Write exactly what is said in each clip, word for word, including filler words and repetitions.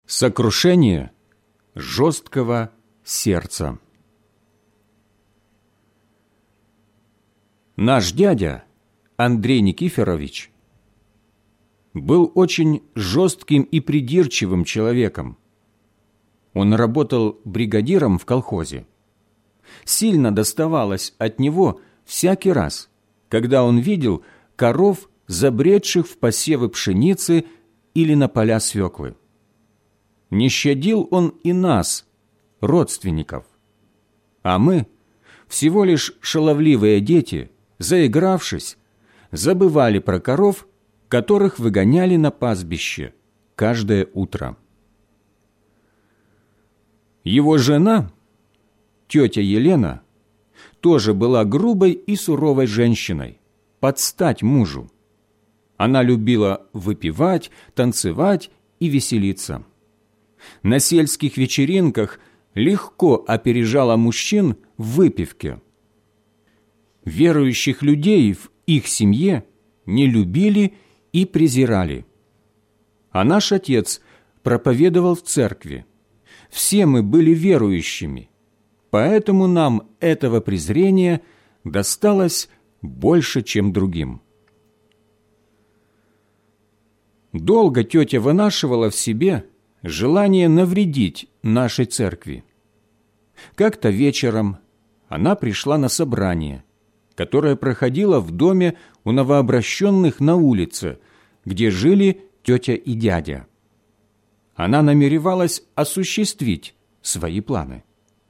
Сокрушение жесткого сердца. Наш дядя Андрей Никифорович был очень жестким и придирчивым человеком. Он работал бригадиром в колхозе. Сильно доставалось от него всякий раз, когда он видел коров, забредших в посевы пшеницы или на поля свеклы. Не щадил он и нас, родственников. А мы, всего лишь шаловливые дети, заигравшись, забывали про коров, которых выгоняли на пастбище каждое утро. Его жена, тетя Елена, тоже была грубой и суровой женщиной, под стать мужу. Она любила выпивать, танцевать и веселиться. На сельских вечеринках легко опережала мужчин в выпивке. Верующих людей в их семье не любили и презирали. А наш отец проповедовал в церкви. Все мы были верующими, поэтому нам этого презрения досталось больше, чем другим. Долго тетя вынашивала в себе желание навредить нашей церкви. Как-то вечером она пришла на собрание, которое проходило в доме у новообращенных на улице, где жили тетя и дядя. Она намеревалась осуществить свои планы.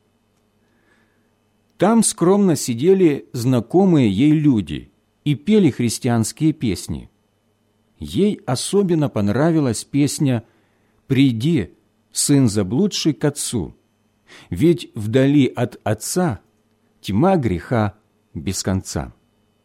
Там скромно сидели знакомые ей люди и пели христианские песни. Ей особенно понравилась песня «Приди, сын заблудший, к отцу, ведь вдали от отца тьма греха без конца».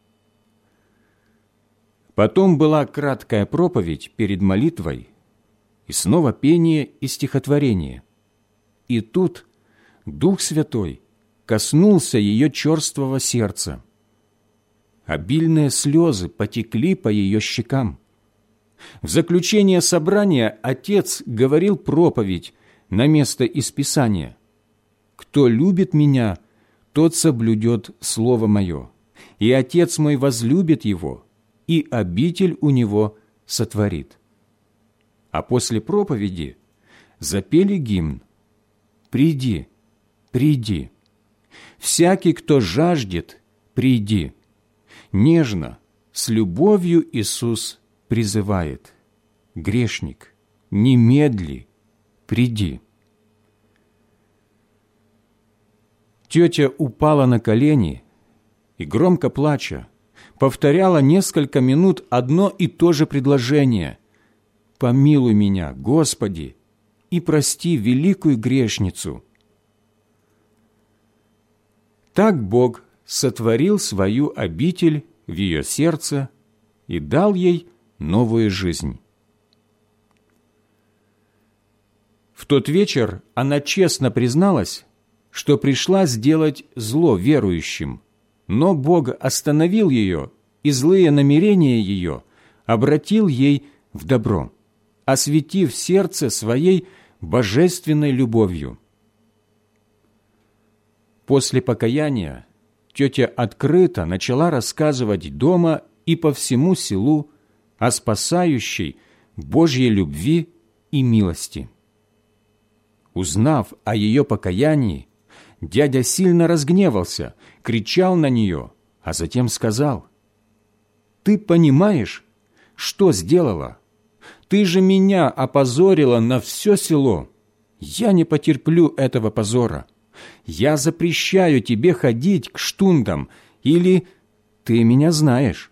Потом была краткая проповедь перед молитвой, и снова пение и стихотворение. И тут Дух Святой коснулся ее черствого сердца. Обильные слезы потекли по ее щекам. В заключение собрания отец говорил проповедь на место из Писания: «Кто любит меня, тот соблюдет слово мое, и Отец мой возлюбит его, и обитель у него сотворит». А после проповеди запели гимн «Приди, приди, всякий, кто жаждет, приди, нежно, с любовью Иисус призывает, грешник, немедли, приди». Тетя упала на колени и, громко плача, повторяла несколько минут одно и то же предложение: «Помилуй меня, Господи, и прости великую грешницу». Так Бог сотворил свою обитель в ее сердце и дал ей новую жизнь. В тот вечер она честно призналась, что пришла сделать зло верующим, но Бог остановил ее, и злые намерения ее обратил ей в добро, осветив сердце своей божественной любовью. После покаяния тетя открыто начала рассказывать дома и по всему селу о спасающей Божьей любви и милости. Узнав о ее покаянии, дядя сильно разгневался, кричал на нее, а затем сказал: «Ты понимаешь, что сделала? Ты же меня опозорила на все село. Я не потерплю этого позора. Я запрещаю тебе ходить к штундам, или ты меня знаешь».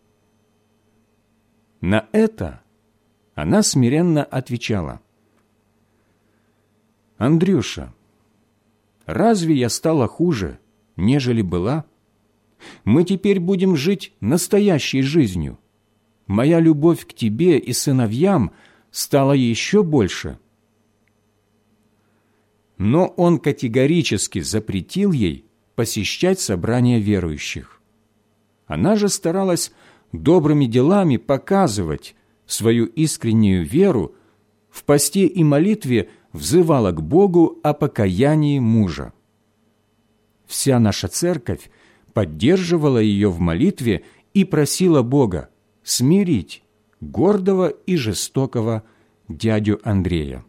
На это она смиренно отвечала: «Андрюша, разве я стала хуже, нежели была? Мы теперь будем жить настоящей жизнью. Моя любовь к тебе и сыновьям стала еще больше». Но он категорически запретил ей посещать собрания верующих. Она же старалась добрыми делами показывать свою искреннюю веру в посте и молитве взывала к Богу о покаянии мужа. Вся наша церковь поддерживала ее в молитве и просила Бога смирить гордого и жестокого дядю Андрея.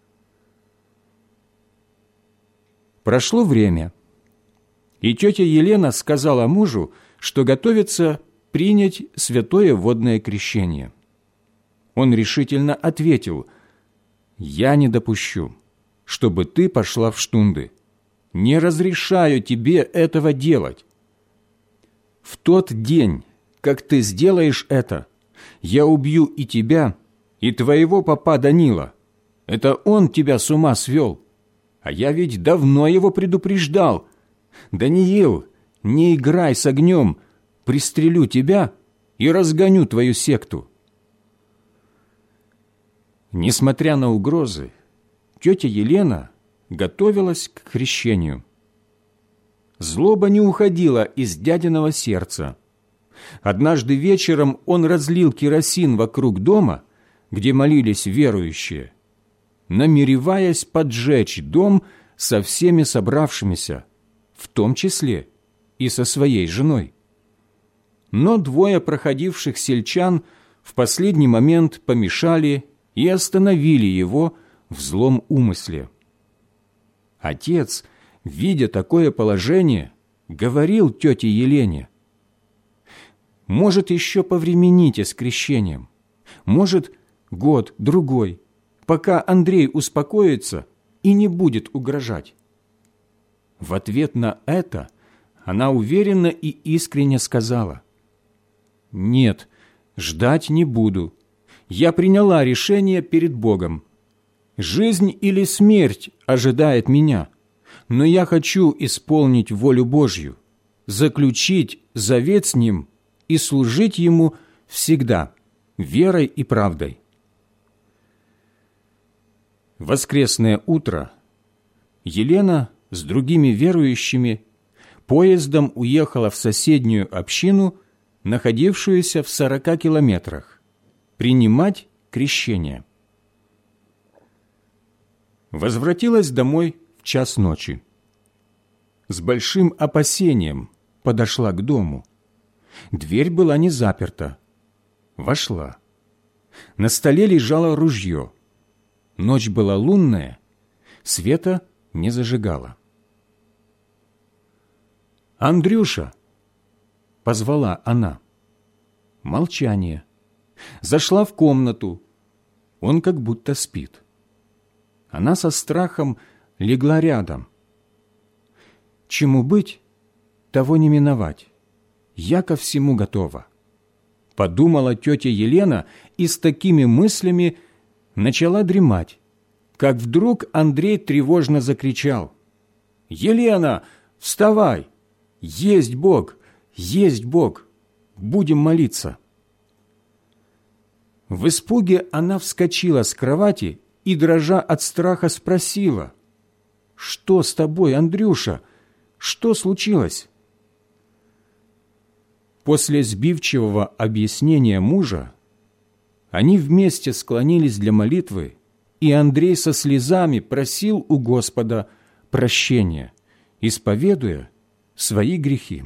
Прошло время, и тетя Елена сказала мужу, что готовится принять святое водное крещение. Он решительно ответил: «Я не допущу, чтобы ты пошла в штунды. Не разрешаю тебе этого делать. В тот день, как ты сделаешь это, я убью и тебя, и твоего попа Данила. Это он тебя с ума свел. А я ведь давно его предупреждал. Даниил, не играй с огнем, пристрелю тебя и разгоню твою секту». Несмотря на угрозы, тетя Елена готовилась к крещению. Злоба не уходила из дядиного сердца. Однажды вечером он разлил керосин вокруг дома, где молились верующие, намереваясь поджечь дом со всеми собравшимися, в том числе и со своей женой. Но двое проходивших сельчан в последний момент помешали и остановили его в злом умысле. Отец, видя такое положение, говорил тете Елене: «Может, еще повремените с крещением, может, год-другой, пока Андрей успокоится и не будет угрожать». В ответ на это она уверенно и искренне сказала: «Нет, ждать не буду. Я приняла решение перед Богом. Жизнь или смерть ожидает меня, но я хочу исполнить волю Божью, заключить завет с Ним и служить Ему всегда, верой и правдой». В воскресное утро Елена с другими верующими поездом уехала в соседнюю общину, находившуюся в сорока километрах, принимать крещение. Возвратилась домой в час ночи. С большим опасением подошла к дому. Дверь была не заперта. Вошла. На столе лежало ружье. Ночь была лунная, света не зажигала. «Андрюша!» — позвала она. Молчание. Зашла в комнату. Он как будто спит. Она со страхом легла рядом. «Чему быть, того не миновать. Я ко всему готова», — подумала тетя Елена и с такими мыслями начала дремать, как вдруг Андрей тревожно закричал: «Елена, вставай! Есть Бог! Есть Бог! Будем молиться!» В испуге она вскочила с кровати и, дрожа от страха, спросила: «Что с тобой, Андрюша? Что случилось?» После сбивчивого объяснения мужа они вместе склонились для молитвы, и Андрей со слезами просил у Господа прощения, исповедуя свои грехи.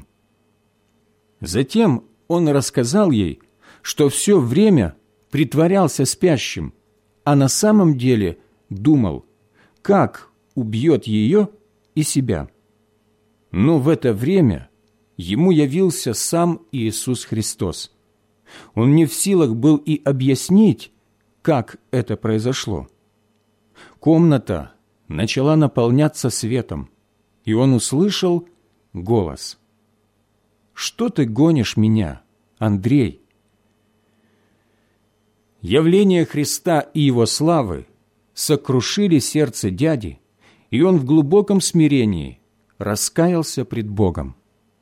Затем он рассказал ей, что все время притворялся спящим, а на самом деле думал, как убьет ее и себя. Но в это время ему явился сам Иисус Христос. Он не в силах был и объяснить, как это произошло. Комната начала наполняться светом, и он услышал голос: «Что ты гонишь меня, Андрей?» Явление Христа и Его славы сокрушили сердце дяди, и он в глубоком смирении раскаялся пред Богом.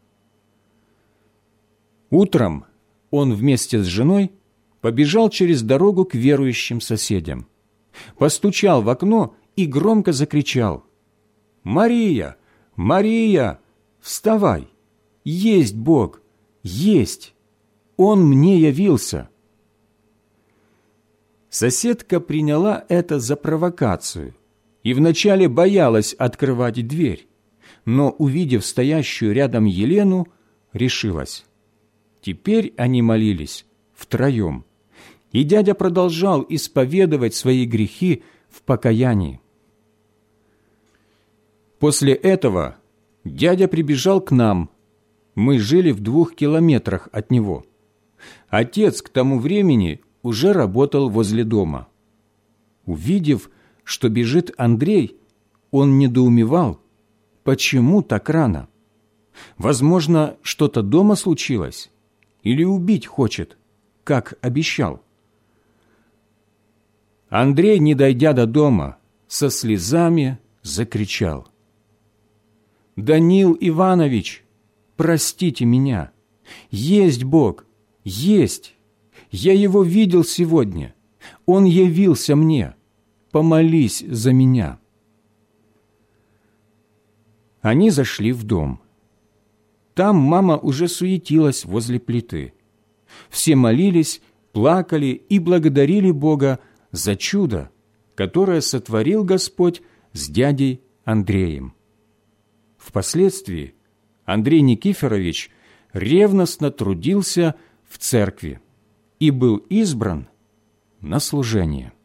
Утром он вместе с женой побежал через дорогу к верующим соседям, постучал в окно и громко закричал: «Мария! Мария! Вставай! Есть Бог! Есть! Он мне явился!» Соседка приняла это за провокацию и вначале боялась открывать дверь, но, увидев стоящую рядом Елену, решилась. Теперь они молились втроем, и дядя продолжал исповедовать свои грехи в покаянии. После этого дядя прибежал к нам. Мы жили в двух километрах от него. Отец к тому времени уже работал возле дома. Увидев, что бежит Андрей, он недоумевал, почему так рано. Возможно, что-то дома случилось или убить хочет, как обещал. Андрей, не дойдя до дома, со слезами закричал: «Данил Иванович, простите меня! Есть Бог, есть! Я Его видел сегодня, Он явился мне, помолись за меня!» Они зашли в дом. Там мама уже суетилась возле плиты. Все молились, плакали и благодарили Бога за чудо, которое сотворил Господь с дядей Андреем. Впоследствии Андрей Никифорович ревностно трудился в церкви и был избран на служение.